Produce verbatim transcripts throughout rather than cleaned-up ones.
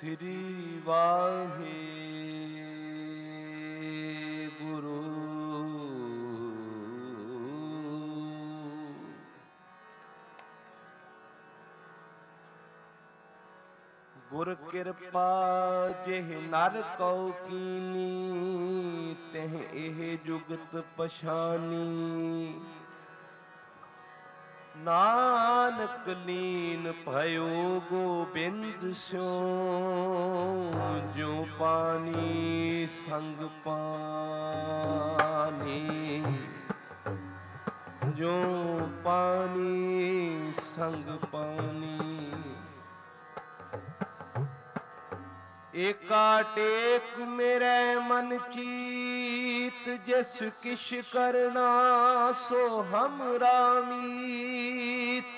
ਸ੍ਰੀ ਵਾਹਿਗੁਰੂ। ਗੁਰ ਕਿਰਪਾ ਜਿਹ ਨਰ ਕਉ ਕੀਨੀ, ਤਿਹ ਇਹ ਜੁਗਤ ਪਛਾਨੀ। ਨਾਨਕ ਲੀਨ ਭਇਓ ਗੋਬਿੰਦ ਸਿਉ, ਜਿਉ ਪਾਣੀ ਸੰਗ ਪਾਣੀ, ਜਿਉ ਪਾਣੀ ਸੰਗ ਪਾਣੀ। ਏਕਾ ਟੇਕ ਮੇਰੇ ਮਨ ਚੀਤ, ਜਿਸ ਕਿਛ ਕਰਨਾ ਸੋ ਹਮਰਾ ਮੀਤ।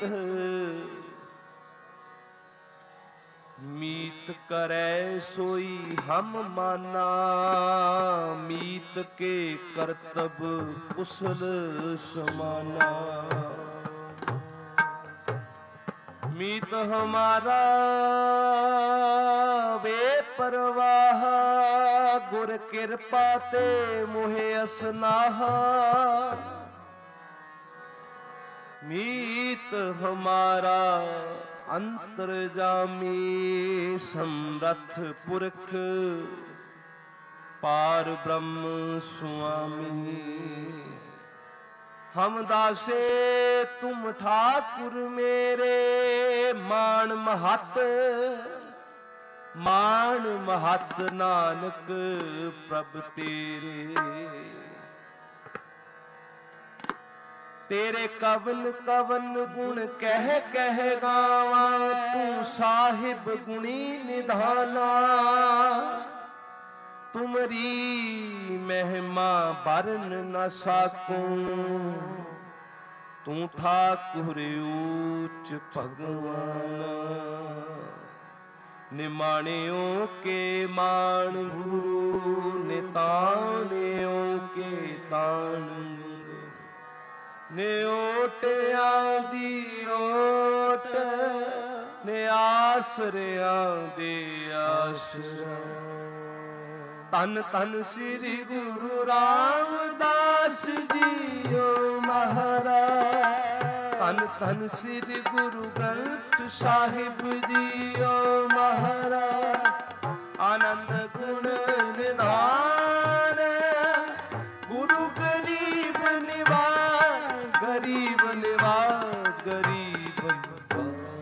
ਮੀਤ ਕਰੈ ਸੋਈ ਹਮ ਮਾਨਾ, ਮੀਤ ਕੇ ਕਰਤਬ ਕੁਸਲ ਸਮਾਨਾ। ਮੀਤ ਹਮਾਰਾ ਵੇ ਪਰਵਾਹ, ਗੁਰ ਕਿਰਪਾ ਤੇ ਮੋਹਿ ਅਸਨਾਹ। ਮੀਤ ਹਮਾਰਾ ਅੰਤਰਜਾਮੀ, ਸਮਰੱਥ ਪੁਰਖ ਪਾਰ ਬ੍ਰਹਮ ਸੁਆਮੀ। ਹਮ ਦਾਸੇ ਤੁਮ ਠਾਕੁਰ ਮੇਰੇ, ਮਾਣ ਮਹੱਤ ਮਾਣ ਮਹੱਤ ਨਾਨਕ ਪ੍ਰਭ ਤੇਰੇ। ਤੇਰੇ ਕਵਨ ਕਵਨ ਗੁਣ ਕਹਿ ਕਹਿ ਗਾਵਾਂ, ਤੂੰ ਸਾਹਿਬ ਗੁਣੀ ਨਿਧਾਨਾ। ਤੁਮਰੀ ਮਹਿਮਾ ਬਰਨ ਨ ਸਾਕੂੰ, ਤੂੰ ਠਾਕੁਰ ਊਚ ਭਗਵਾਨ। ਨਿਮਾਣਿਓ ਕੇ ਮਾਣ ਗੁਰੂ, ਨਿਤਾਣਿਓ ਕੇ ਤਾਣ। ਨਿਓਟਿਆਂ ਦੀ ਓਟ, ਨਿਆਸਰਿਆਂ ਦੇ ਆਸਰਾ। ਧੰਨ ਧੰਨ ਸ੍ਰੀ ਗੁਰੂ ਰਾਮਦਾਸ ਜੀਓ ਮਹਾਰਾਜ। ਧੰਨ ਧੰਨ ਸ੍ਰੀ ਗੁਰੂ ਗ੍ਰੰਥ ਸਾਹਿਬ ਜੀਓ ਮਹਾਰਾਜ। ਆਨੰਦ ਗੁਣ ਨਿਧਾਨ, ਗੁਰੂ ਗਰੀਬ ਨਿਵਾਜ, ਗਰੀਬ ਨਿਵਾਜ, ਗਰੀਬ ਨਿਵਾਜ।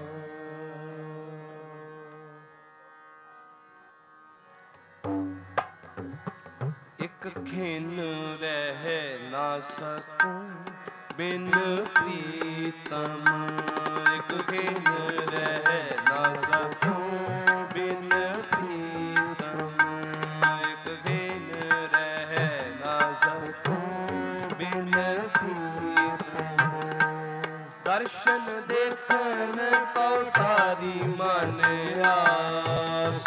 ਇਕ ਖਿਨ ਰਹਿ ਨਾ ਸਕੂੰ ਬਿਨ ਪ੍ਰੀਤਮ। ਇਕ ਖਿਨ ਰਹਿ ਨਾ ਸਕੂੰ ਬਿਨ ਪ੍ਰੀਤਮ। ਇਕ ਖਿਨ ਰਹਿ ਨਾ ਸਕੂੰ ਬਿਨ ਪ੍ਰੀਤਮ। ਦਰਸ਼ਨ ਦੇਖਣ ਪਉ ਤਾਰੀ ਮਨ ਆਸ।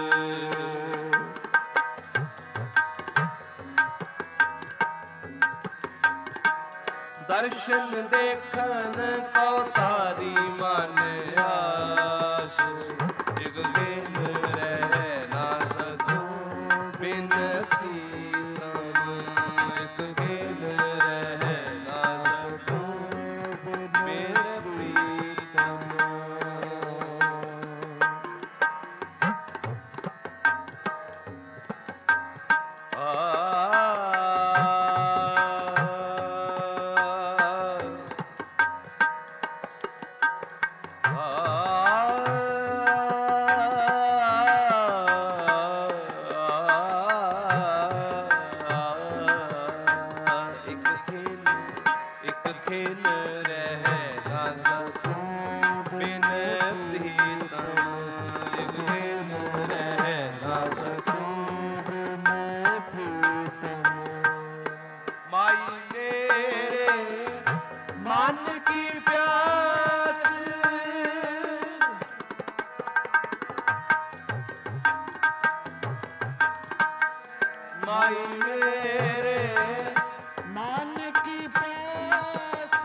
ਦਰਸ਼ਨ ਦੇਖਣ ਕਉ ਤਾਰੀ ਮਨ ਆਸ। ਇਕ ਖਿਨ ਰਹਿ ਨਾ ਸਕੂੰ ਬਿਨ ਪ੍ਰੀਤਮ। ਇਕ ਖਿਨ ਰਹਿ ਨਾ ਸਕੂੰ ਬਿਨ ਪ੍ਰੀਤਮ। ਮਾਈ ਮੇਰੇ ਮਨ ਕੀ ਪਿਆਸ,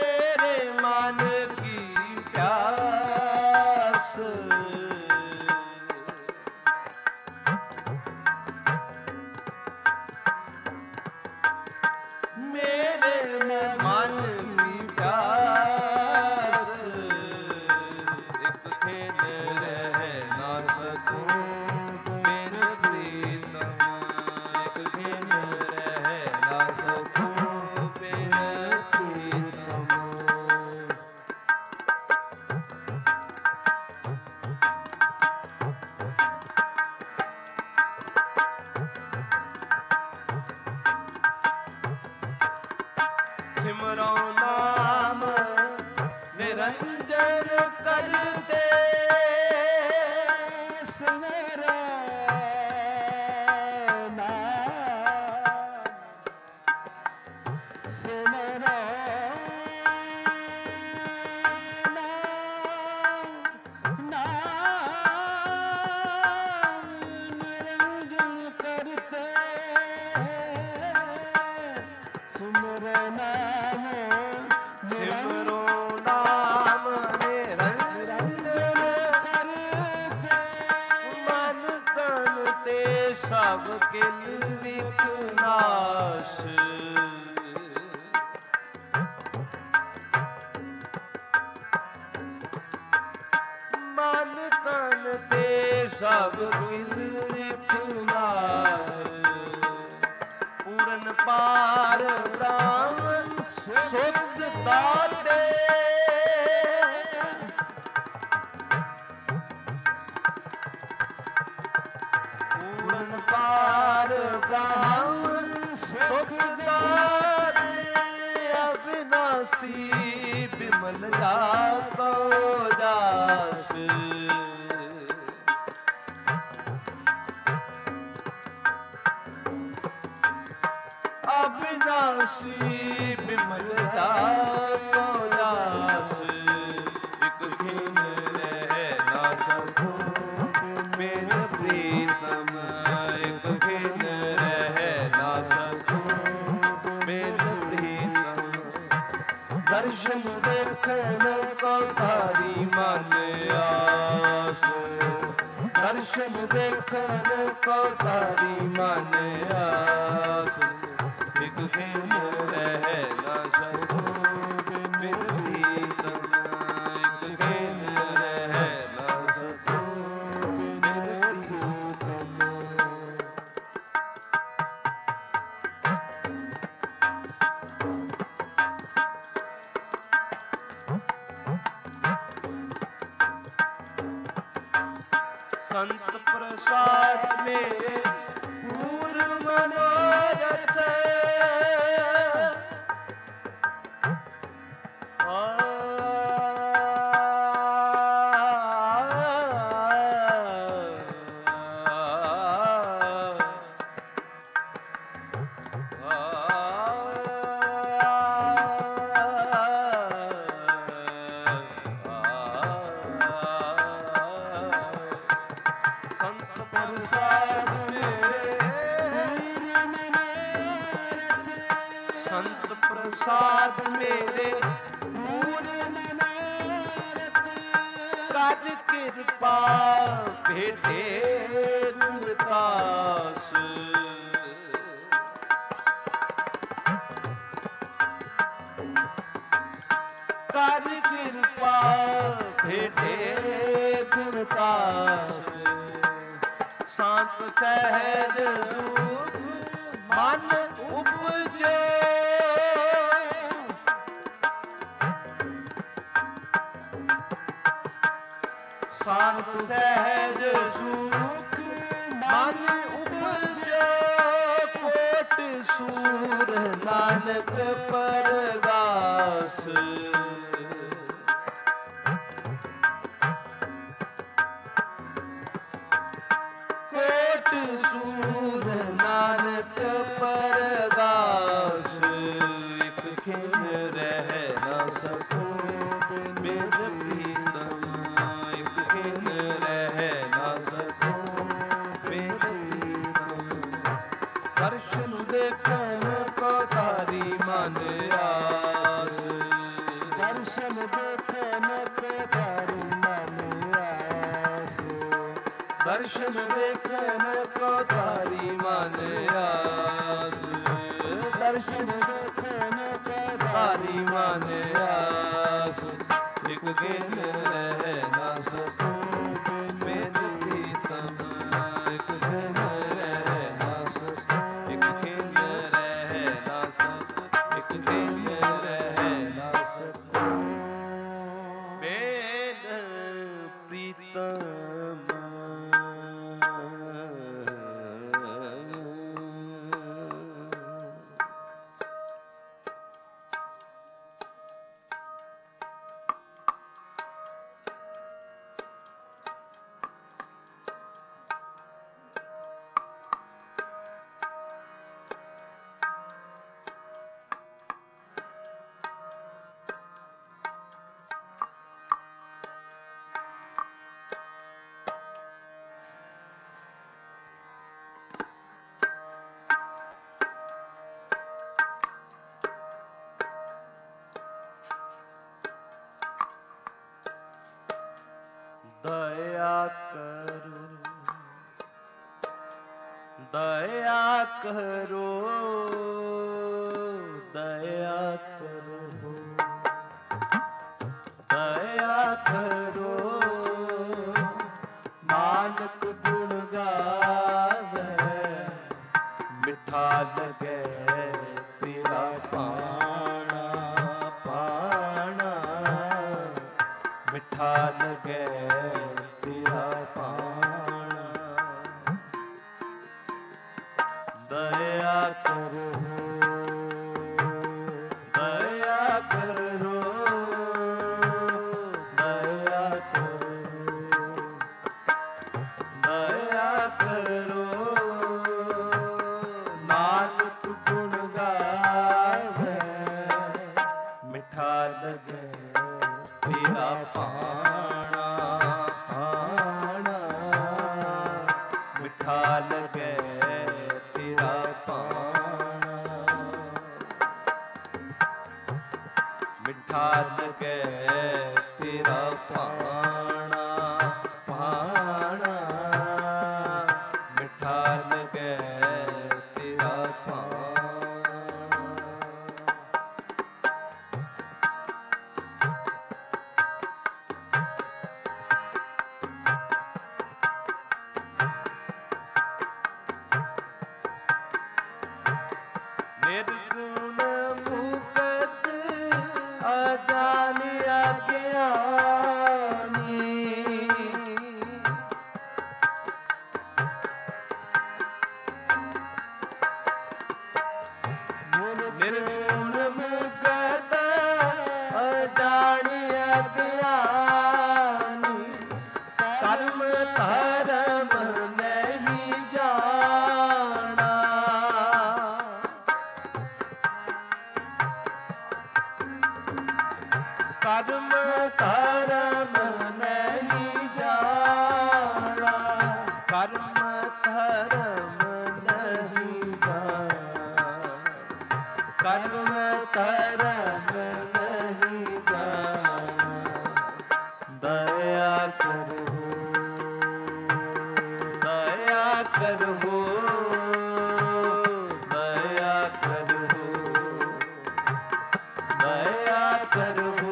ਮੇਰੇ ਮਨ ਕੀ ਪਿਆਸ। ਸਭ ਕਿਲ ਵਿਖਨਾਸ਼। ਮਨ ਤਨ ਤੇ ਸਭ ਕਿਲ ਵਿਖਨਾਸ਼। ਪੂਰਨ ਪਾਰ ਬ੍ਰਹਮ ਸੁਧ ਦਾਤੇ। ਪੂਰਨ ਪਾਰ ਬ੍ਰਹਮ ਸੁਖ ਦਾਤੇ। ਅਬਿਨਾਸੀ ਬਿਮਲ ਜਾ ਕੋ ਜਾਸ। ਅਬਿਨਾਸੀ ਬਿਮਲ ਜਾ ਕੋ ਜਾਸ। ਇਕ ਖਿਨ ਰਹਿ ਨਾ ਸਕੂੰ ਬਿਨ ਪ੍ਰੀਤਮ। ਇਕ ਖਿਨ ਰਹਿ ਨਾ ਸਕੂੰ ਬਿਨ ਪ੍ਰੀਤਮ। ਦਰਸ਼ਨ ਦੇਖਣ ਕੋ ਧਾਰੀ ਮਨ ਆਸ। ਦਰਸ਼ਨ ਦੇਖਣ ਕੋ ਧਾਰੀ ਮਨ ਆਸ। ਇਕ ਖਿਨ ਰਹਿ ਨਾ ਸਕੂੰ ਬਿਨ ਪ੍ਰੀਤਮ। ਇਕ ਖਿਨ ਰਹਿ ਨਾ ਸਕੂੰ ਬਿਨ ਪ੍ਰੀਤਮ। ਸੰਤ ਪ੍ਰਸਾਦ ਮੇਰੇ ਪੂਰਨ ਮਨੋਰਥ। ਸੰਤ ਪ੍ਰਸਾਦ ਮੇਰੇ ਪੂਰਨ ਮਨੋਰਥ। ਸੰਤ ਪ੍ਰਸਾਦ ਮੇਰੇ ਪੂਰਨ ਮਨੋਰਥ। ਕਰ ਕਿਰਪਾ ਭੇਟੇ ਗੁਰਦਾਸ। ਕਰ ਕਿਰਪਾ ਭੇਟੇ ਗੁਰਦਾਸ। ਸ਼ਾਂਤ ਸਹਿਜ ਸੁਖ ਮਨ ਉਪਜੋ। ਸ਼ਾਂਤ ਸਹਿਜ ਸੁਖ ਮਨ ਉਪਜੋ। ਕੋਟ ਸੂਰ ਨਾਨਕ ਪਰਗਾਸ। ਕੋਟ ਸੂਰ ਨਾਨਕ ਪਰਗਾਸ। ਇਕ ਖਿਨ ਰਹਿ ਨਾ ਸਕੂੰ ਬਿਨ ਪ੍ਰੀਤਮ। ਇਕ ਖਿਨ ਰਹਿ ਨਾ ਸਕੂੰ ਬਿਨ ਪ੍ਰੀਤਮ। ਦਰਸ਼ਨ ਦੇਖਣ ਕੋ ਧਾਰੀ ਮਨ ਆਸ। ਦਰਸ਼ਨ ਦੇਖਣ ਕੋ ਧਾਰੀ ਮਨ ਆਸ। ਦਰਸ਼ਨ ਦੇਖਣ ਕੋ ਧਾਰੀ ਮਨ ਆਸ। ਦਰਸ਼ਨ ਦੇਖਣ ਕੋ ਧਾਰੀ ਮਨ ਆਸ। ਇਕ ਖਿਨ ਰਹਿ ਨਾ ਸਕੂੰ ਬਿਨ ਪ੍ਰੀਤਮ। ਇਕ ਖਿਨ ਰਹਿ ਨਾ ਸਕੂੰ। ਇਕ ਖਿਨ ਰਹਿ ਨਾ ਸਕੂੰ। ਇਕ ਖਿਨ ਰਹਿ ਨਾ ਸਕੂੰ ਬਿਨ ਪ੍ਰੀਤਮ। ਦਇਆ ਕਰੋ दया करो दया करो दया करो नानक गुण गावे मिठा लगे तेरा पाना पाना मिठा लगे तेरा पाना दया करो दया करो दया करो दया करो नानक गुण गावे मिठा लगे तेरा पाना पाना मिठा लगे तेरा पाना मिठा लगे तेरा पाना पाना मिठा लगे तेरा पाना निर्गुण मुक्त अजानि अज्ञानी निर्गुण मुक्त अजानि अज्ञानी कर्म धर्म नहीं जाना कर्म धर्म नहीं जाना कर्म धर्म नहीं जाना कर्म धर्म नहीं जाना दया करो दया करो दया करो दया करो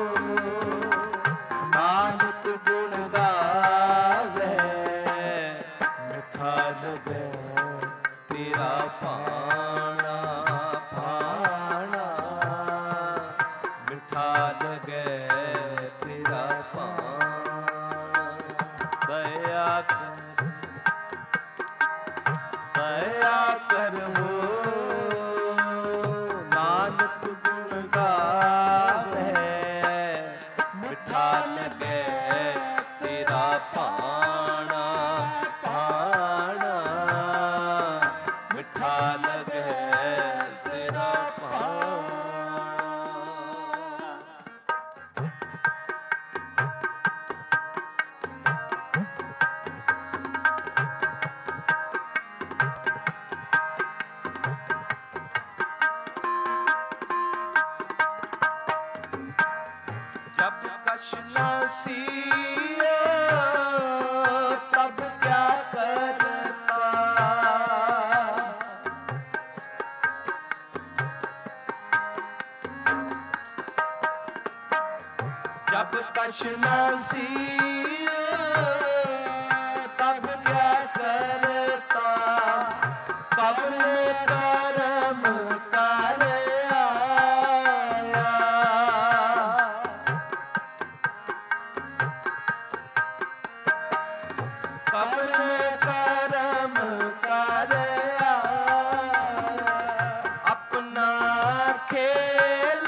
नानक गुण गावे मिठा लगे तेरा पाना पाना मिठा लगे तेरा पाना दया कर दया करो नानक गुण गावे मिठा लगे तेरा पाना पाना मिठा लगे तेरा पाना जब कछ न सिया तब क्या करता जब कछ न सिया तब क्या करता कब्र में कर्म कर आया कब्र में कर्म कर आया अपना खेल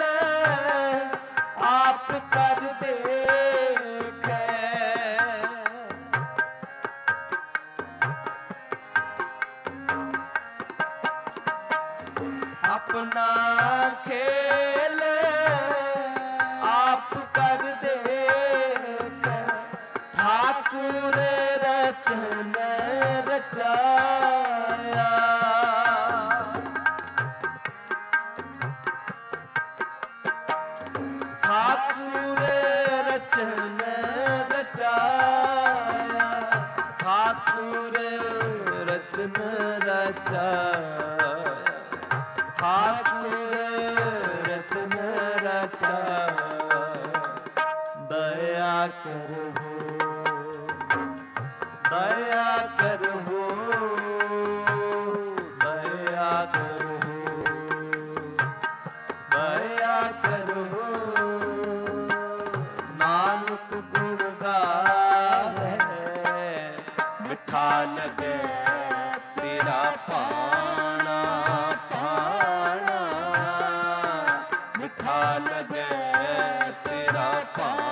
आप कर देखे अपना खेल आप कर देखे ठाकुर रचन रचाया ठाकुर रचन रचाया ठाकुर रचन ਰਚਾਇਆ, ਠਾਕੁਰ ਰਤਨ ਰਚਾਇਆ, ਦਇਆ ਕਰੋ ਦਇਆ ਕਰੋ ਦਇਆ ਕਰੋ ਦਇਆ ਕਰੋ। ਨਾਨਕ ਗੁਣ ਗਾਵੇ ਮਿਠਾ ਲਗੇ ਤੇਰਾ ਭਾਣਾ ਭਾਣਾ, ਮਿਠਾ ਲਗੇ ਤੇਰਾ ਭਾਣਾ।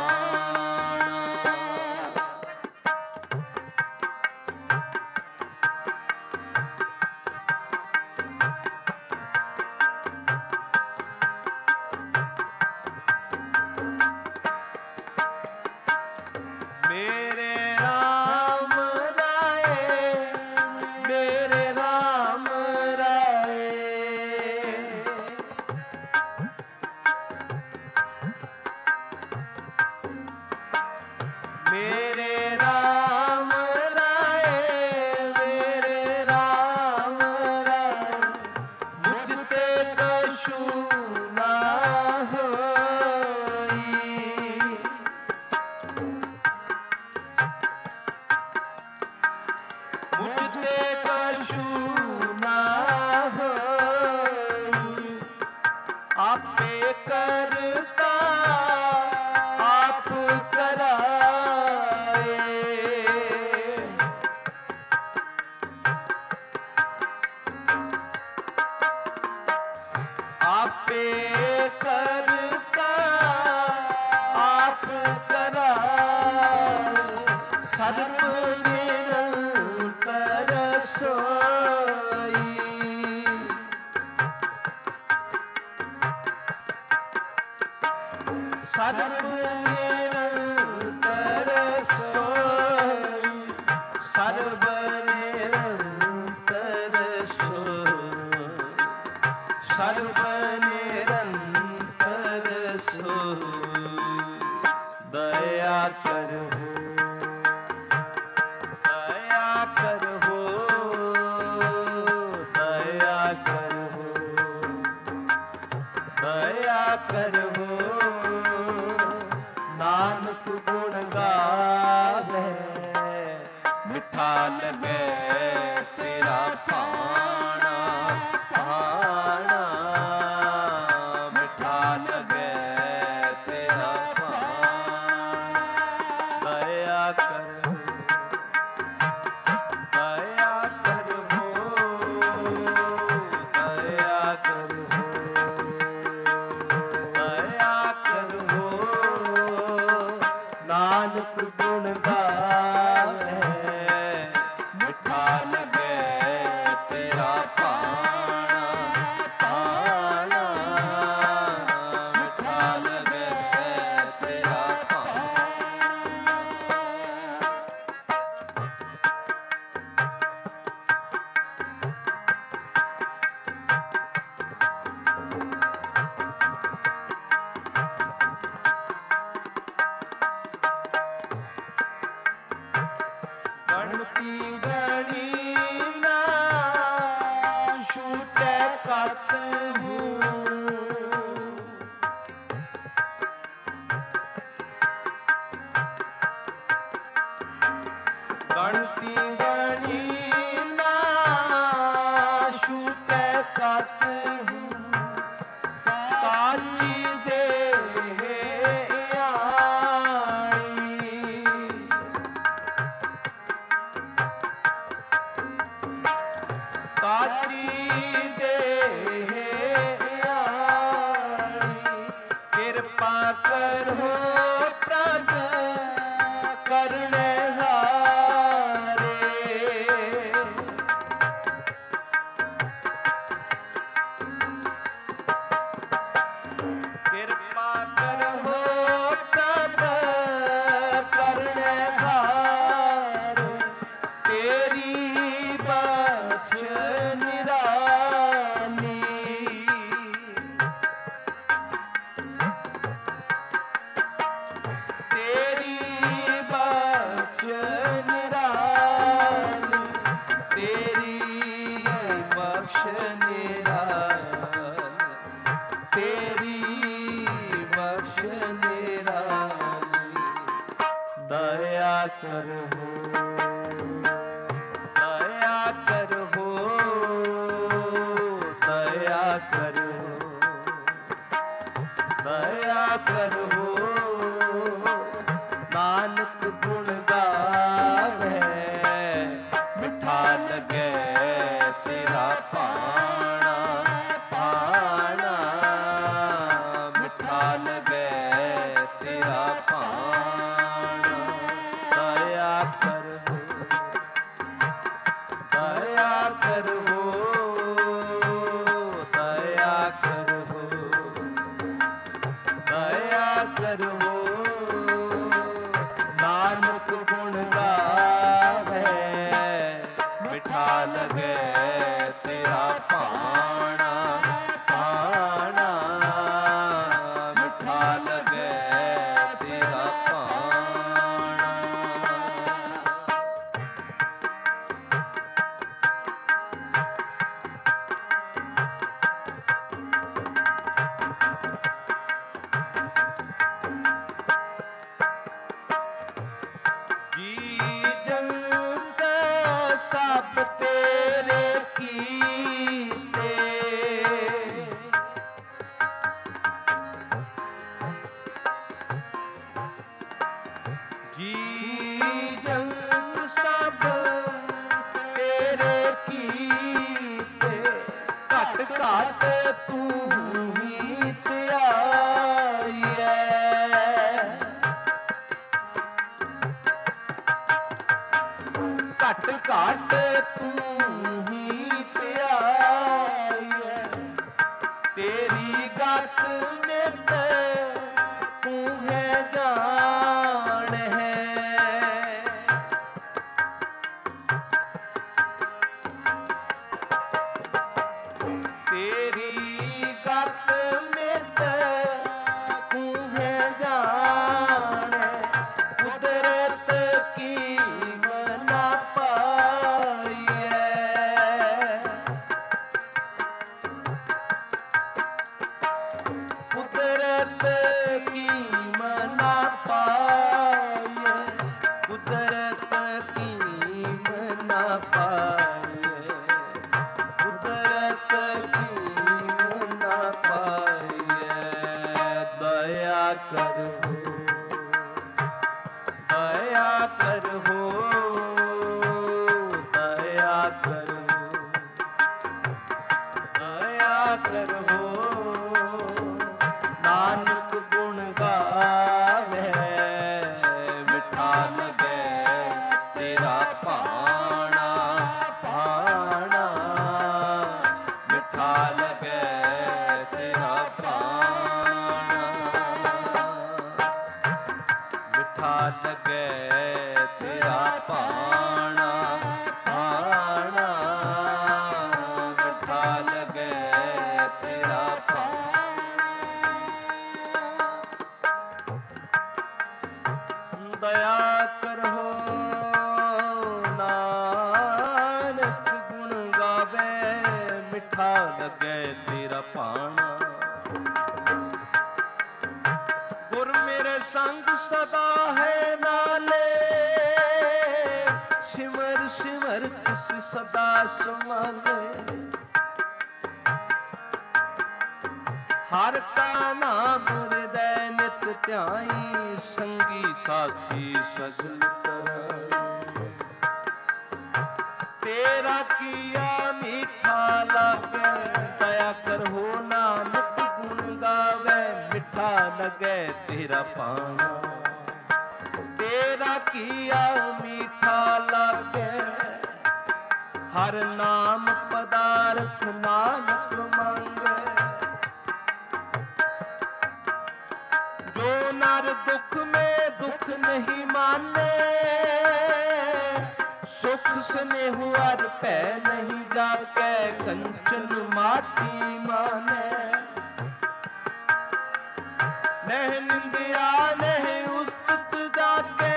ਮੇਰੇ ਰਾਮ ਰਾਏ ਮੇਰੇ ਰਾਮ ਰਾਏ, ਮੇਰੇ ਰਾਮ ਰਾਏ ਮੇਰੇ ਰਾਮ ਰਾਏ, ਮੁਝ ਤੇ ਕਛੂ ਨਾ ਹੋਈ, ਮੁਝ ਤੇ ਕਛੂ ਨਾ ਹੋਈ, ਆਪੇ ਕਰਤਾ ਆਪ ਕਰਾਏ, ਆਪੇ ਕਰਤਾ ਆਪ ਕਰਾਏ, ਸਰਬ ਨਿਰੰਤਰ ਸੋਈ, ਸਰਬ ਨਿਰੰਤਰ ਸੋਈ, ਸਰਬ ਨਿਰੰਤਰ ਸੋਈ, ਸਰਬ ਨਿਰੰਤਰ ਸੋਈ, ਦਇਆ ਕਰੋ ਦਇਆ ਕਰੋ ਦਇਆ ਕਰੋ ਦਇਆ ਕਰੋ। ਨਾਨਕ ਗੁਣ ਗਾਵੇ ਮਿਠਾ ਲਗੇ ਤੇਰਾ ਭਾਣਾ ਭਾਣਾ, ਮਿਠਾ ਲਗੇ ਤੇਰਾ ਭਾਣਾ। ਦਇਆ ਕਰੋ ਦਇਆ ਕਰੋ ਦਇਆ ਕਰੋ ਦਇਆ ਕਰੋ। ਨਾਨਕ ਗੁਣ ਗਾਵੇ ਮਿਠਾ ਲਗੇ ਤੇਰਾ ਭਾਣਾ ਭਾਣਾ, ਮਿਠਾ ਲਗੇ ਤੇਰਾ ਭਾਣਾ। ਗਣਤੀ ਗਣੀ ਨਾ ਛੂਟੈ ਕਤ ਹੂੰ, ਗਣਤੀ ਗਣੀ ਨਾ ਛੂਟੈ ਕਤ ਹੂੰ, ਕਾਜੀ ਦੇ ਆਣੀ, ਕਾਜੀ ਦੇ ਆਣੀ, ਕਿਰਪਾ ਕਰੋ ਪ੍ਰਭ ਕਰਨੇ ਹਾਰੇ, ਕਿਰਪਾ ਕਰੋ ਪ੍ਰਭ ਕਰਨੇ ਹਾਰੇ, ਤੇਰੀ ਬਖਸ਼ ਨਿਰਾ ਬਖਸ਼ ਨਿਰਾਲੀ, ਤੇਰੀ ਬਖਸ਼ ਨਿਰਾਲੀ। ਦਇਆ ਕਰੋ, ਦਇਆ ਕਰੋ, ਦਇਆ ਕਰੋ, ਦਇਆ ਕਰੋ। ਨਾਨਕ ਗੁਣ ਗਾਵੇ, ਮਿੱਠਾ ਲਗੇ ਤੇਰਾ ਭਾਣਾ, ਭਾਣਾ ਮਿੱਠਾ ਲਗੇ ਤੇਰਾ ਭਾਣਾ। ਦਇਆ ਕਰੋ, ਦਇਆ ਕਰੋ, ਦਇਆ ਕਰੋ, ਦਇਆ ਕਰੋ। ਨਾਨਕ ਗੁਣ ਗਾਵੇ, ਮਿੱਠਾ ਲਗੇ ਤੇਰਾ ਭਾਣਾ, ਭਾਣਾ ਮਿੱਠਾ ਲਗੇ ਤੇਰਾ ਭਾਣਾ। ਜੀ ਜੰਤ ਸਭ ਤੇਰੇ ਕੀਤੇ, ਜੀ ਜੰਤ ਸਭ ਤੇਰੇ ਕੀਤੇ, ਘਟ ਘਟ ਤੂੰ ਹੀ ਧਿਆਈਐ। ਘਟ ਘਟ ਤੂੰ ਹੀ ਧਿਆਈਐ, ਤੇਰੀ ਗਤ ਨਿਤ ਤੂੰ ਹੈ ਜਾਣ ਹੈ। ਤੇਰੀ ਗਤ ਨਿਤ ਤੂੰ ਹੈ ਜਾਣ ਹੈ, ਕੁਦਰਤ ਕੀ ਮਨਾ ਪਾਈਐ। ਕੁਦਰਤ ਕੀ ਮਨਾ ਪਾਈਐ, ਕੁਦਰਤ ਕੀ ਮਨਾ ਪਾਈਐ, ਕੁਦਰਤ ਕੀ ਮਨਾ ਪਾਈਐ। ਦਇਆ ਕਰੋ, ਦਇਆ ਕਰੋ, ਦਇਆ ਕਰੋ, ਦਇਆ ਕਰੋ। ਨਾਨਕ ਗੁਣ ਗਾਵੇ, ਮਿੱਠਾ ਲਗੇ ਤੇਰਾ ਭਾਣਾ, ਭਾਣਾ ਮਿੱਠਾ ਲਗੇ ਤੇਰਾ ਭਾਣਾ, ਮਿੱਠਾ ਲਗੇ ਤੇਰਾ ਭਾਣਾ, ਭਾਣਾ ਮਿੱਠਾ ਲਗੇ ਤੇਰਾ ਭਾਣਾ। ਦਇਆ ਕਰੋ, ਨਾਨਕ ਗੁਣ ਗਾਵੇ, ਮਿੱਠਾ ਲਗੇ ਤੇਰਾ ਭਾਣਾ। ਗੁਰ ਮੇਰੇ ਸੰਗ ਸਦਾ ਹੈ ਨਾਲੇ, ਸਿਮਰ ਸਿਮਰ ਤਿਸ ਸਦਾ ਸੰਭਾਲੇ। ਹਰ ਕਾ ਨਾਮ ਹਿਰਦੈ ਨਿਤ ਧਿਆਈ, ਸੰਗੀ ਸਾਥੀ ਸਗਲ ਤਰਾਈ। ਤੇਰਾ ਕੀਆ ਮੀਠਾ ਲਾਗੇ, ਦਇਆ ਕਰੋ ਨਾਨਕ ਗੁਣ ਗਾਵੇ, ਮਿੱਠਾ ਲਗੇ ਤੇਰਾ ਭਾਣਾ। ਤੇਰਾ ਕੀਆ ਮੀਠਾ ਲਾਗੇ, ਹਰ ਨਾਮ ਪਦਾਰਥ ਨਾਨਕ ਮੰਗੇ। ਜੋ ਨਰ ਦੁਖ में दुख नहीं माने, सुख स्नेह अर पै नहीं जाके, कंचन माटी माने। नह निंदिया नह उस्तत जाके,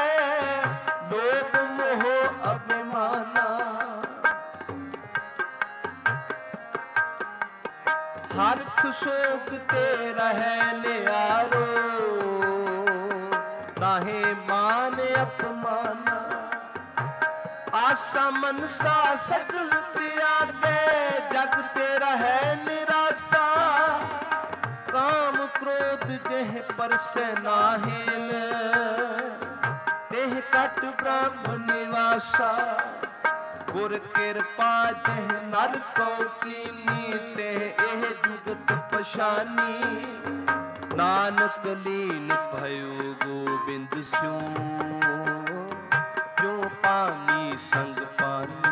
लोभ मोह अभिमाना। हरख शोक ते रहे नियारो, ताहे मान अपमाना। आसा मनसा सजल त्यागे, जग ते रहे निराशा। काम क्रोध जेह परसे नाहिल, तेह कट ब्रह्म निवासा। गुर कृपा जेह नर को कीनी, तेह एह जुगत पछानी। नानक लीन भयो गोबिंद स्यों, जो पानी संग पानी।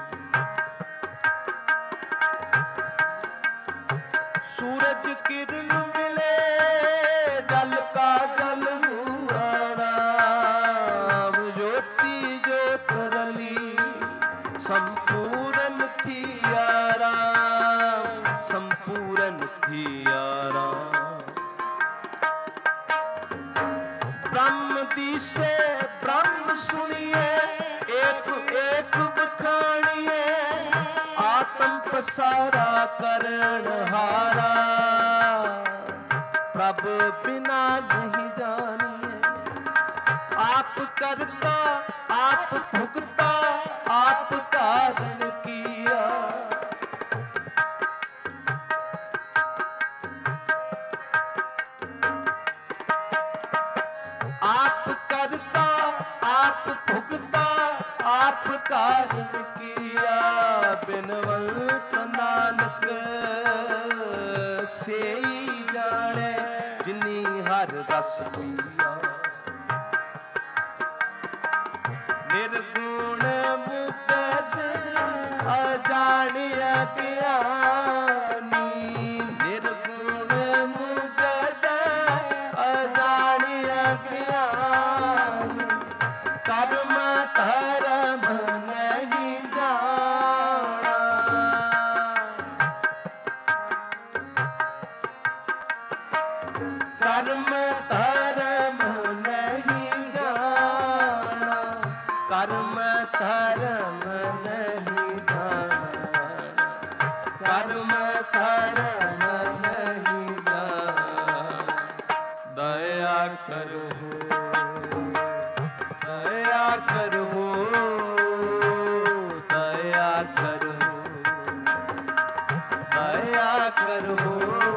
सूरज किरण मिले, जल का जल हुआ राम। ज्योति ज्योत रली, संपूर्ण थी आराम, संपूर्ण थी आराम। ब्रह्म दिसे ब्रह्म सुनिए, एक एक बखानिए। आत्म पसारा करण हारा, प्रभ बिना नहीं जानिए। आप करता आप भुगता, आप कारण किया। आप करता आप भुगता, आप कारण किया। बिनवंत नानक सेई जाने, जिनी हर रस पिया। निर्गुण मुकत अजानिया ज्ञानी, निर्गुण मुकत अजानिया ज्ञानी। कर्म धर्म नहीं जाना, कर्म धर्म नहीं जाना, कर्म धर्म नहीं जाना, कर्म धर्म नहीं जाना। दया करो दया करो दया करो दया करो।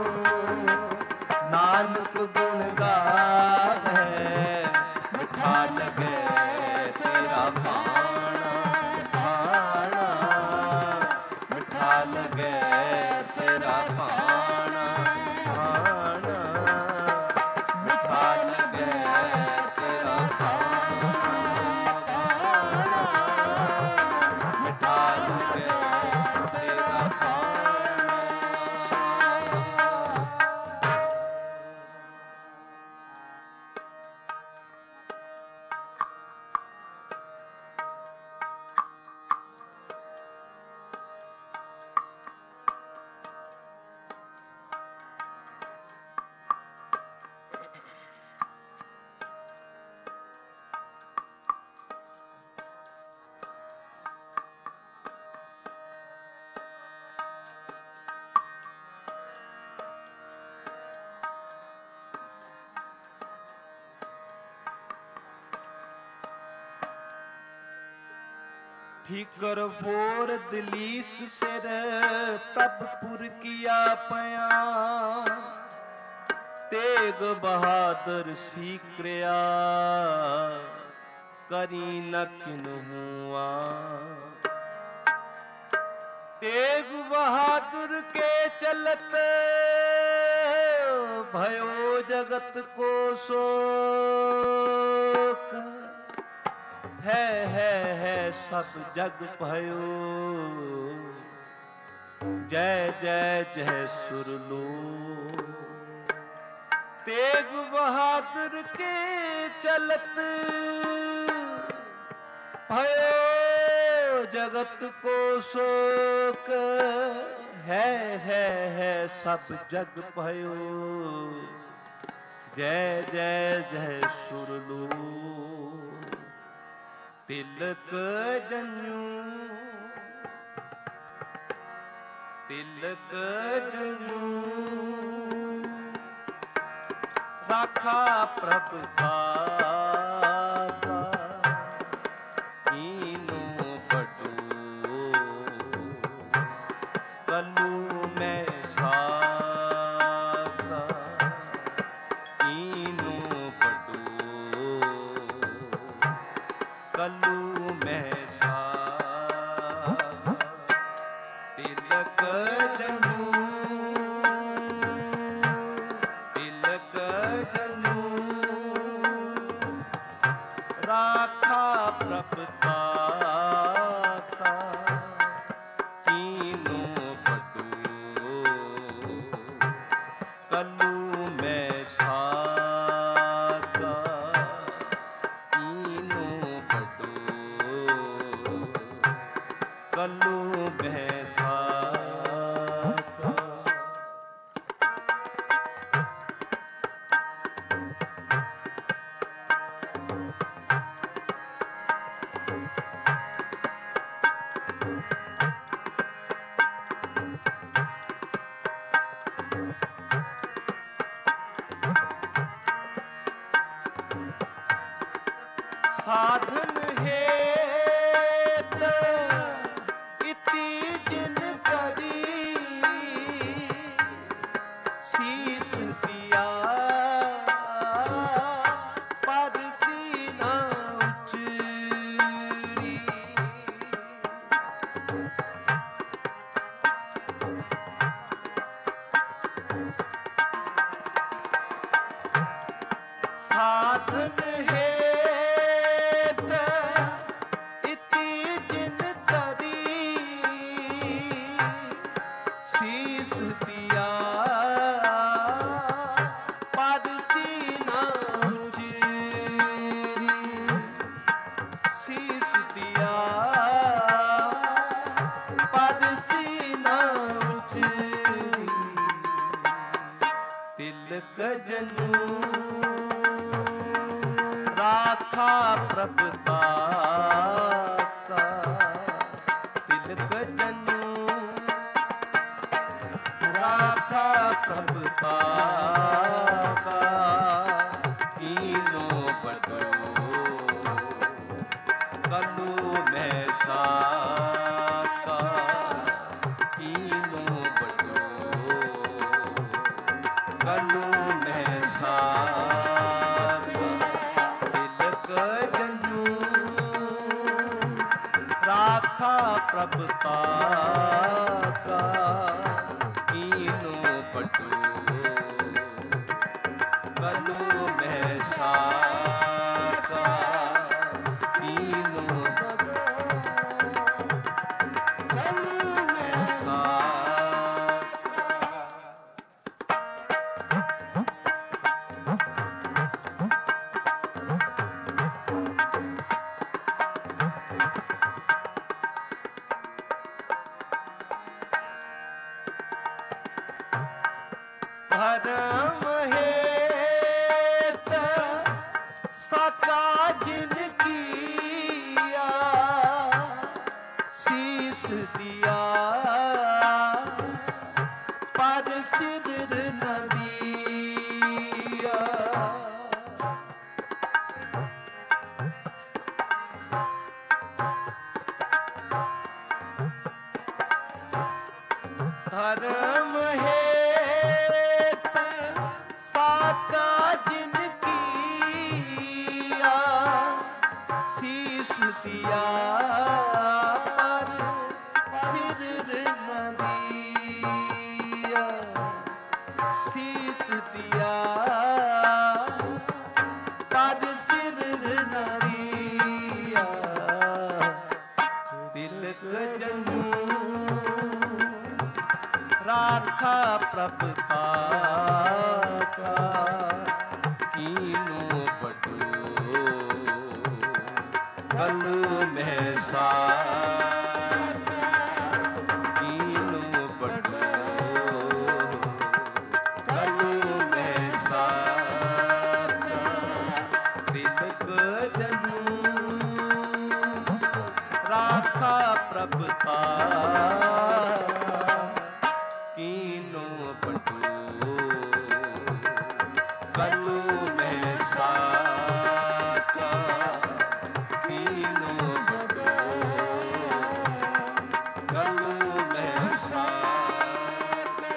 नानक गुण गावे, मिठा लगे तेरा भाणा भाणा। मिठा लगे तेरा भाणा भाणा। मिठा लगे तेरा भाणा भाणा। मिठा लगे तेरा भाणा। ठीकर बोर दिलीस सिर, तब पुर किया पयान। तेग बहादुर सीक्रिया, करी न किन्हुआ। तेग बहादुर के चलत, भयो जगत को शोक। है है है सब जग भयो, जय जय जय सुरलो। तेग बहादुर के चलत, भयो जगत को शोक। है है है सब जग भयो, जय जय जय सुरलो। तिलक जन्यू ਤਿਲਕ ਜਨੂ ਰਾਖਾ ਪ੍ਰਭ ਦਾਤਾ ਕੀਨੂ ਬਟੂ ਕਲੂ ਮੈਂ ਸਾਤਾ ਕੀਨੂ ਬਟੂ ਕਲੂ ਮੈਂ ਸਾਤਾ ਤਿਲਕ ਜਨੂ ਤਿਲਕ ਜਨੂ ਰਾਖਾ ਪ੍ਰਭ ਦਾਤਾ ਕੀਨੂ ਬਟੂ ਕਲੂ ਮੈਂ ਸਾਤਾ ਕੀਨੂ ਬਟੂ ਕਲੂ ਮੈਂ ਸਾਤਾ ਸਾਧਨ ਹੇਤ ਇਤੀ ਜਿਨ ਕਰੀ ਸੀਸ ਦਿਆ ਪਰ ਸੀਨਾ ਉਚਰੀ ਸਾਧਨ ਹੈ ਸੀਸ ਦਿਆ ਪਦ ਸੀਨਾ ਉਚਰੀ ਸੀਸ ਦਿਆ ਪਦ ਸੀਨਾ ਉਚਰੀ ਤਿਲਕ ਜਨੂ ਰਾਖਾ ਪ੍ਰਭ ਦਾਤਾ ਤਿਲਕ ਜਨੂ ਰਾਖਾ ਪ੍ਰਭ ਦਾਤਾ ਕੀਨੂ ਬਟੂ ਕਲੂ ਮੈਂ ਸਾਤਾ ਕੀਨੂ ਬਟੂ ਕਲੂ ਮੈਂ ਸਾਤਾ ਤਿਲਕ ਜਨੂ ਰਾਖਾ ਪ੍ਰਭ ਦਾਤਾ ਕੀਨੂ ਬਟੂ ਕਲੂ ਮੈਂ ਸਾਤਾ ਕੀਨੂ ਬਟੂ ਕਲੂ ਮੈਂ ਸਾਤਾ ਧਰਮ ਹੇਤ ਸਾਚਾ ਜਿਨ ਕੀਆ ਸੀਸ ਦਿਆ ਪਰ ਸਿਦਰ ਨ ਦੀਆ ਧਰਮ ਹੇਤ ਸਾਚਾ ਜਿਨ ਕੀਆ ਸੀਸ ਦਿਆ ਪਰ ਸਿਰ ਨ ਦੀਆ ਸੀਸ ਦਿਆ ਪਰ ਸਿਰ ਨ ਦੀਆ ਤਿਲਕ ਜਨੂ ਰਾਖਾ ਪ੍ਰਭ ਦਾਤਾ ਕੀਨੂ ਬਟੂ ਕਲੂ ਮੈਂ ਸਾਤਾ ਕੀਨੂ ਬਟੂ ਕਲੂ ਮੈਂ ਸਾਤਾ ਤਿਲਕ ਜਨੂ ਰਾਖਾ ਪ੍ਰਭ ਦਾਤਾ कीनो बटू कलू में साका कीनो बटू कलू में साका।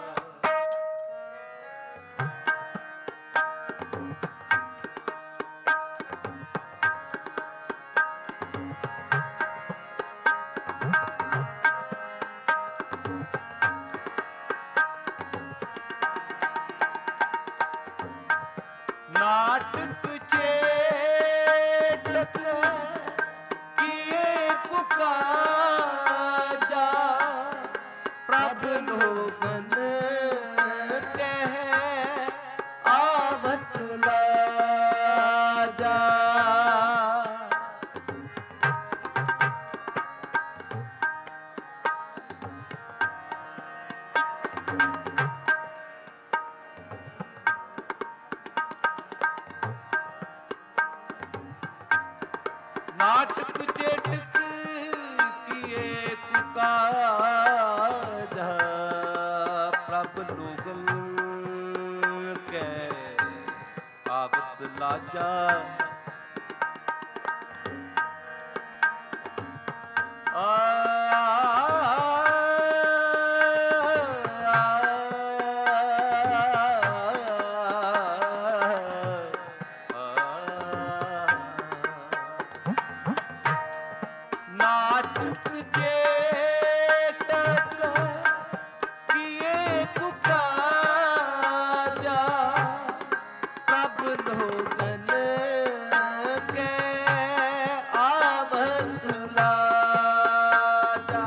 नाटक चेतक किए पुकाजा प्रभ लोगन कह आवत लाजा। नाटक चेटक किए कुकाजा प्रभ लोगन के आवत लाजा। आ नाटक चेतक किए पुकाजा प्रभ लोगन के आवत लाजा।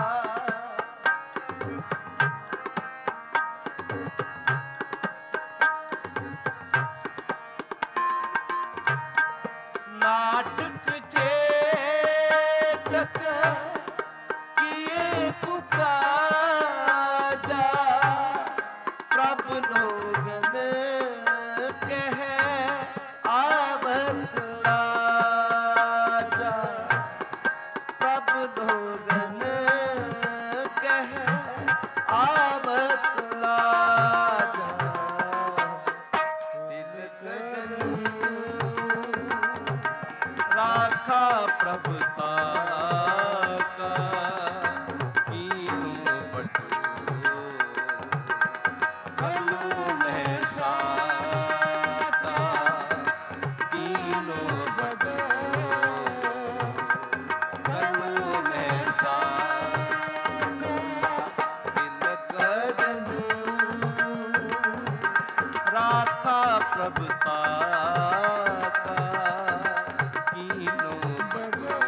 नाटक चेतक किए पुकाजा प्रभ लोगन कह आवत लाजा। प्रभ लोगन कह आवत लाजा। तिलक राखा प्रभुता का कीनो बटू कलू में साका कीनो बटू कलू में साका। तिलक राखा प्रभुता का कीनो बटू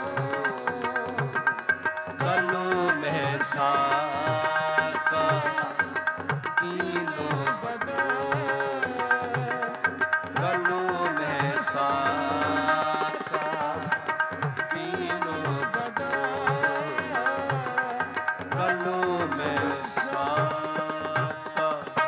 कलू में साका कीनो बटू कलू में साका कीनो बटू कलू में साका।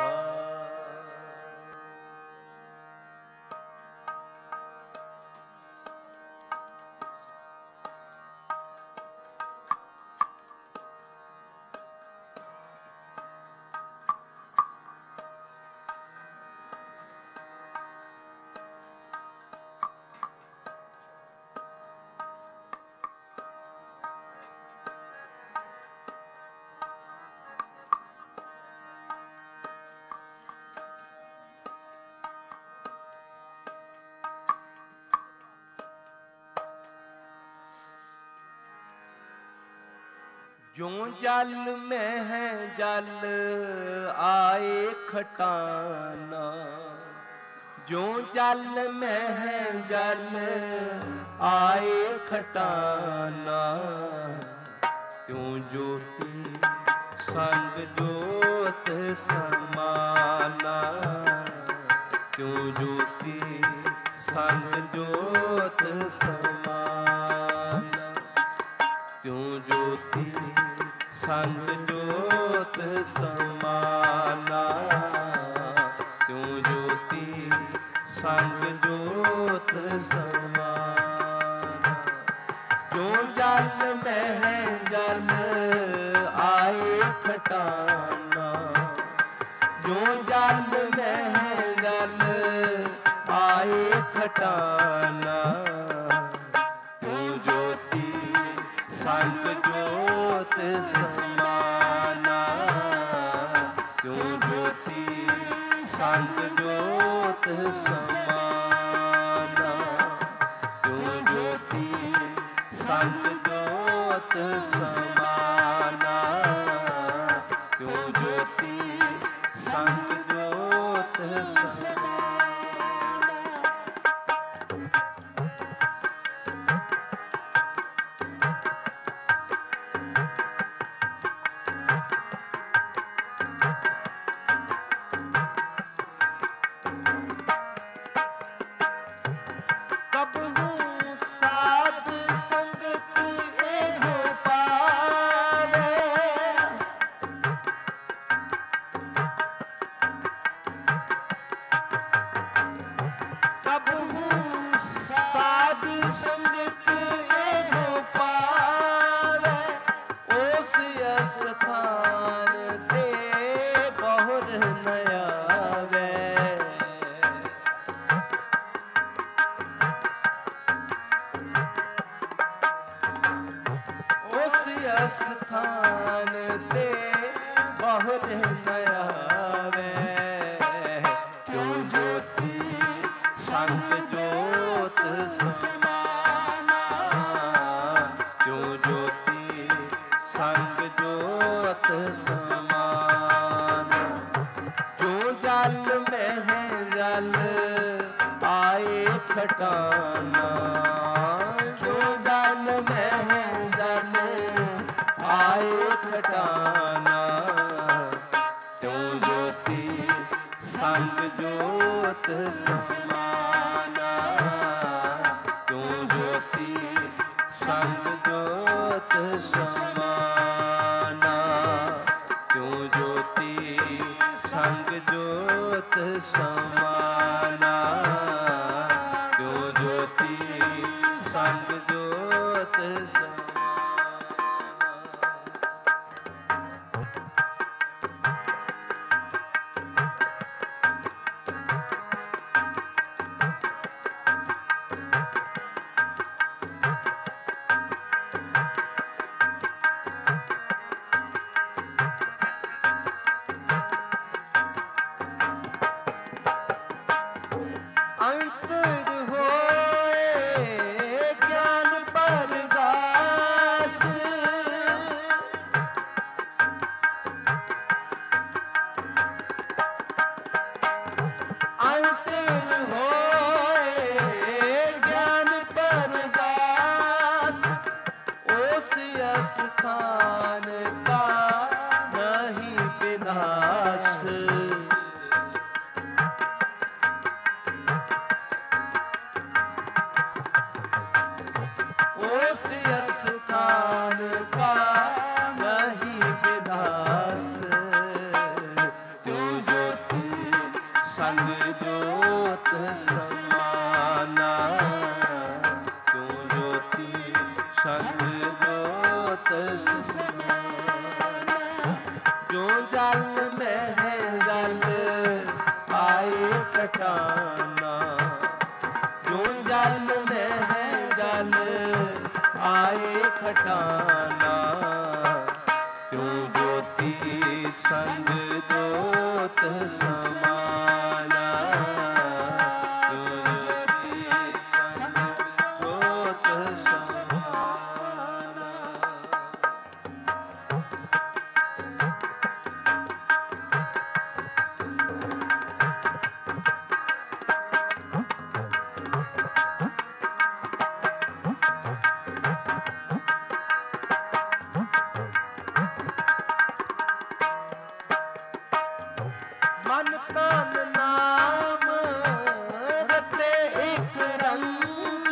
ज्यों जल में है जल आए खटाना, ज्यों जल में है जल आए खटाना, त्यों ज्योति संग ज्योत समाना, त्यों ज्योति संग ज्योत समाना, त्यों ज्योति संग ज्योत समाना, त्यों ज्योति संग ज्योत समाना। ज्यों जल में है जल आए खटाना, खटाना। तू ज्योति संग ज्योत समाना, तू ज्योति संग ज्योत समाना, तू ज्योति संग ज्योत समाना, तू ज्योति संग ज्योत समाना। स्थान ते बहुर न आवे, तू ज्योति संग ज्योत समाना, तू ज्योति संग ज्योत समाना। जो जल में है जल आए खटाना, जो जल में है जल आए खटाना, तू ज्योति संग ज्योत समाना, तू ज्योति संग ज्योत समाना, तू ज्योति संग ज्योत समाना, तू ज्योति संग ज्योत समाना। अंतर होए ज्ञान परगास, अंतर होए ज्ञान परगास, उस स्थान का नहीं विनाश। उस स्थान का नहीं विनाश, तू ज्योति संग ज्योत समाना, तू ज्योति संग ज्योत समाना। जो जल में है जल आए खटाना, जो जल में है जल आए खटाना, तू ज्योति संग ज्योत समाना, तू ज्योति संग ज्योत समाना। मन तन नाम रते एक रंग,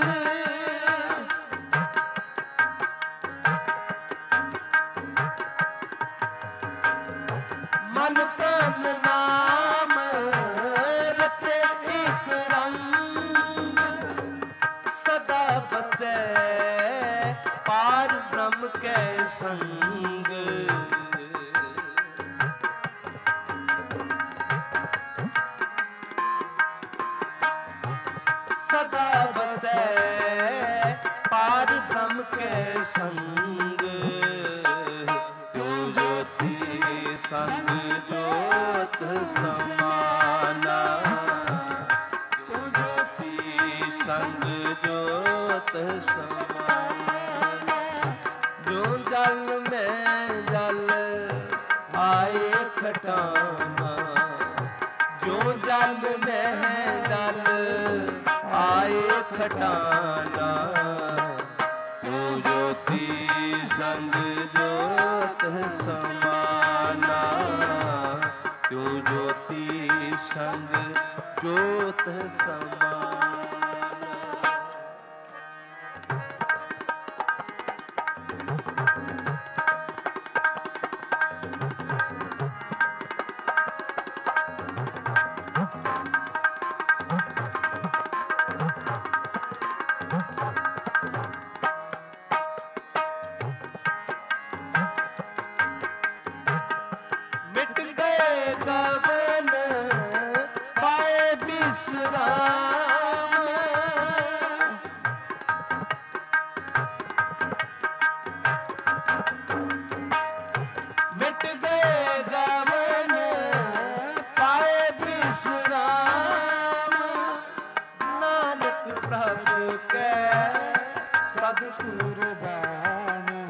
मन तन नाम रते एक रंग, सदा बसे पार ब्रह्म के संग। ਮਹਿ ਜਲ ਆਏ ਖਟਾਨਾ, ਜੋ ਜਲ ਮਹਿ ਜਲ ਆਏ ਖਟਾਨਾ, ਤੂੰ ਜੋਤੀ ਸੰਗ ਜੋਤ ਸਮਾਨਾ, ਤੂੰ ਜੋਤੀ ਸੰਗ ਜੋਤ ਸਮਾਨਾ। ਮਿਟ ਗਏ ਗਗਨ ਪਾਏ ਬਿਸਰਾਮ, ਮਿਟ ਗਏ ਗਗਨ ਪਾਏ ਬਿਸਰਾਮ, ਨਾਨਕ ਪ੍ਰਭ ਕੈ ਸਤਿਗੁਰ ਬਾਣੀ,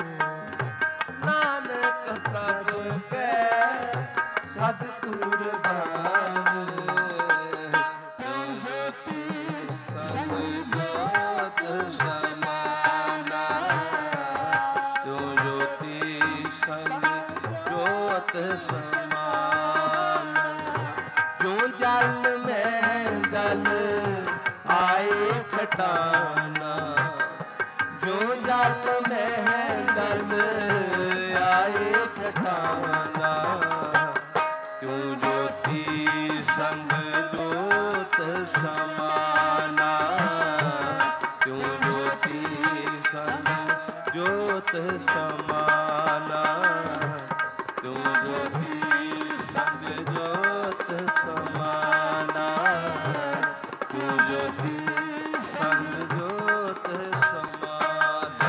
ਨਾਨਕ ਪ੍ਰਭ ਕੈ ਸਤਿਗੁਰ ਬਾਣੀ, ਤੂੰ ਜੋਤੀ ਸੰਗ ਜੋਤ ਸਮਾਨਾ, ਤੂੰ ਜੋਤੀ ਸੰਗ ਜੋਤ ਸਮਾਨਾ, ਜੋ ਜਲ ਮਹਿ ਜਲ ਆਏ ਖਟਾਨਾ, ਜੋ ਜਲ ਮਹਿ ਜਲ ਆਏ ਖਟਾਨਾ, ਤੂੰ ਜੋਤੀ ਸੰਗ ਜੋਤ ਸਮਾਨਾ, ਤੂੰ ਜੋਤੀ ਸੰਗ ਜੋਤ ਸਮਾਨਾ, ਤੂੰ ਜੋਤੀ ਸੰਗ ਜੋਤ ਸਮਾਨਾ, ਤੂੰ ਜੋਤੀ ਸੰਗ ਜੋਤ ਸਮਾਨਾ।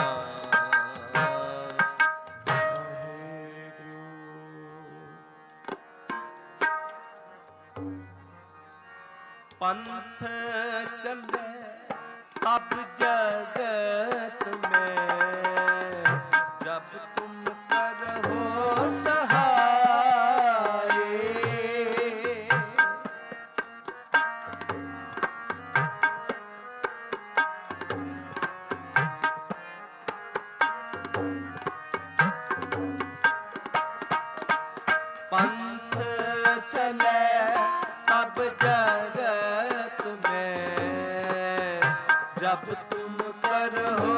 पंथ चले अब जगत में, जब तुम करो सहाय, पंथ चले अब जगत में, जब तुम करो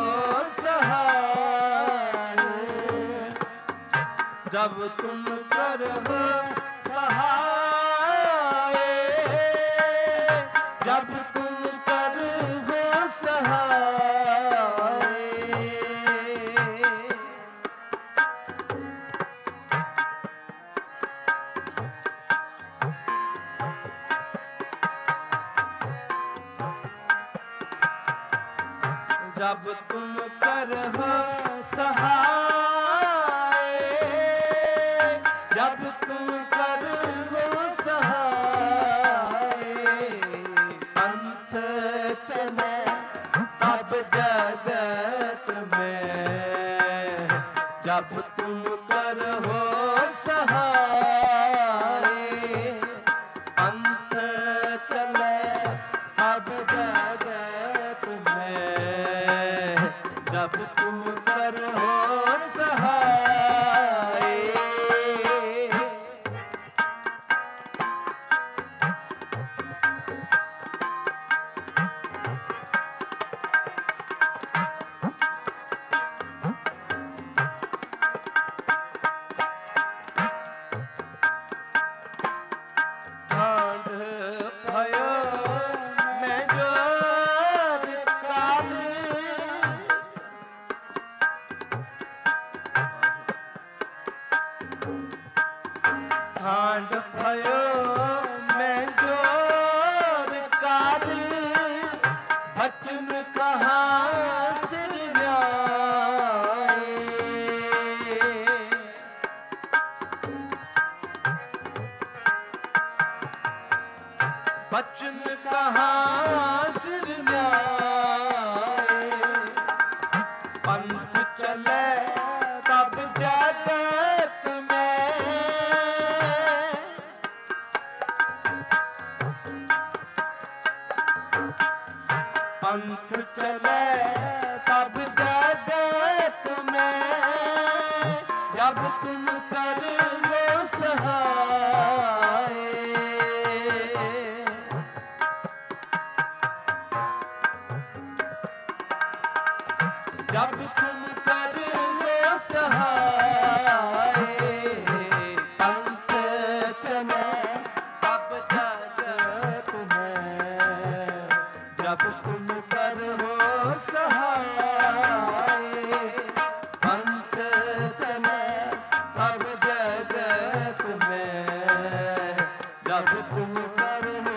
सहाय, जब तुम करो सहाय, जब तुम करो सहाय, जब तुम करहो सहाय, जब तुम करहो सहाय, पंथ चले तब जगत में, जब तुम करहो सहाय, पंथ चले तब जगत में, जब तुम करहो सहाय। ढांढ भयो मैं जोर काल, ढांढ भयो मैं जोर काल, बचन कहाँ सिर न्याय, बचन कहाँ सिर न्याय, पंथ चले तब जगत जब तुम कर हो सहाय। जब तुम कर हो सहाय, पंथ चले तब जगत में। जब तुम कर हो सहाय, पंथ चले तब जगत में। जब तुम कर हो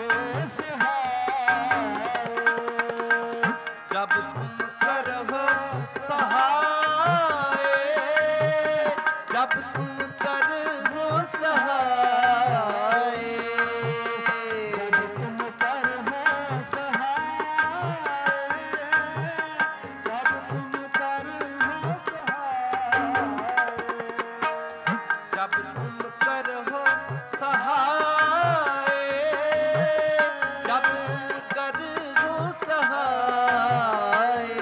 सहाय, जब तुम कर हो सहाय, जब तुम कर हो सहाय, जब तुम कर हो सहाय, जब तुम कर हो सहाय, जब तुम कर हो सहाय, जब तुम कर हो सहाय,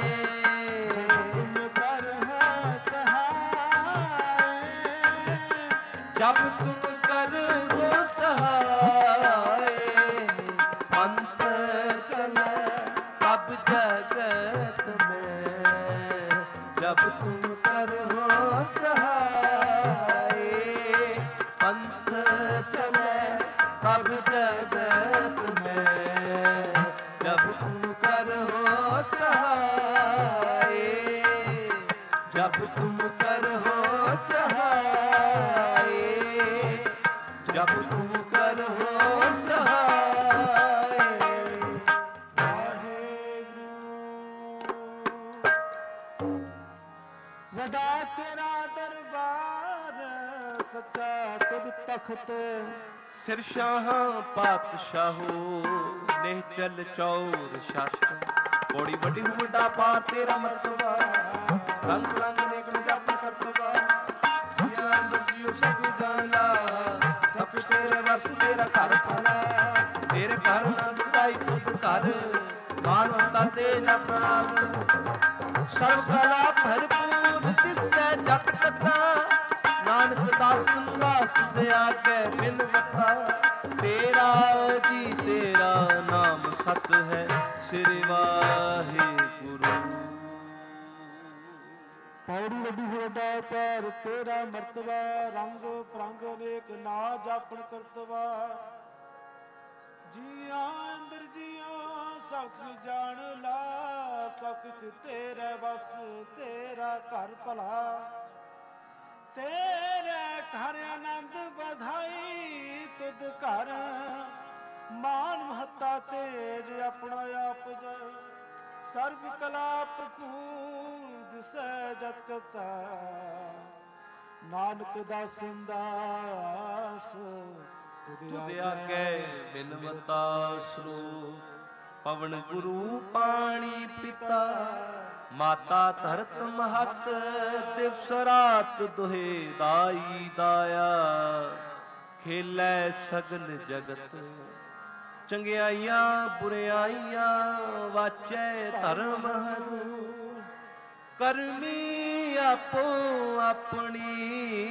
जब तुम कर हो सहाय, पंथ चले तब जगत में। जब तुम कर हो सहाय, पंथ चले तब जगत में। जब तुम कर हो सहाय, जब तुम कर हो सहाय, जब तुम कर हो सहाय। वਡਾ तेरा दरबार सच्चा तुद तख्त। सिर शाह पातशाहो निहचल चौर शास्त्र। बड़ी वड्डी वड्डा पार तेरा मर्तबा, रंग रंग नेक जप करतबा। जिया अंदर जियो सब जाना, सब कुछ तेरे वस तेरा घर पाला। तेरे घर नंद दाई खुद घर, मानवता दे जा प्रणाम। सर्व कला भरपूर तिसै जत कथा, नानक दासन वास तुझे आगे बिन बता। तेरा जी तेरा नाम सत है, श्री वाहिगुरु। पौड़ी वड्डी होड़ा पर तेरा मर्तबा, रंग परंग अनेक ना जापन करतबा। जिया अंदर जियो सब कुछ जान ला, सब कुछ तेरे बस तेरा घर भला। तेरे घर आनंद बधाई तुद घर, मान महता तेरे अपना आप जाए। सर्व कला भरपूर दिसै जत कथा, नानक दासन दास तुद आगे बिनवता स्वरूप। पवन गुरु पाणी पिता, माता धरत महत। दिवस रात दुहे दाई दाया, खेलै सगल जगत। ਚੰਗਿਆਈਆਂ ਬੁਰਿਆਈਆਂ ਵਾਚੈ ਧਰਮ ਹਰੂ। ਕਰਮੀ ਆਪੋ ਆਪਣੀ,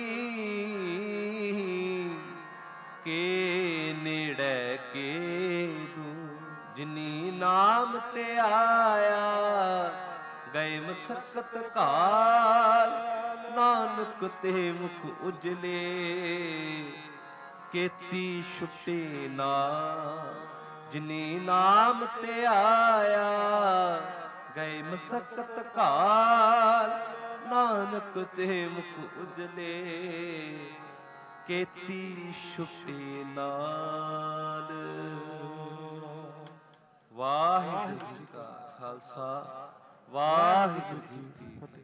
ਕੇ ਨੇੜੇ ਕੇ ਦੂਰ। ਜਿਨੀ ਨਾਮ ਤੇ ਆਇਆ, ਗਏ ਮਸਕਤ ਕਾਲ। ਨਾਨਕ ਤੇ ਮੁਖ ਉਜਲੇ, ਕੀਤੀ ਛੁੱਟੀ ਨਾ। ਜਿਨੀ ਨਾਮ ਤੇ ਆਇਆ, ਗਏ ਮਸਕਤ ਕਾਲ। ਨਾਨਕ ਤੇ ਮੁਖ ਉਜਲੇ, ਕੀਤੀ ਛੁੱਟੀ ਨਾਲ। ਵਾਹਿਗੁਰੂ ਜੀ ਕਾ ਖਾਲਸਾ, ਵਾਹਿਗੁਰੂ ਜੀ ਕੀ ਫਤਿਹ।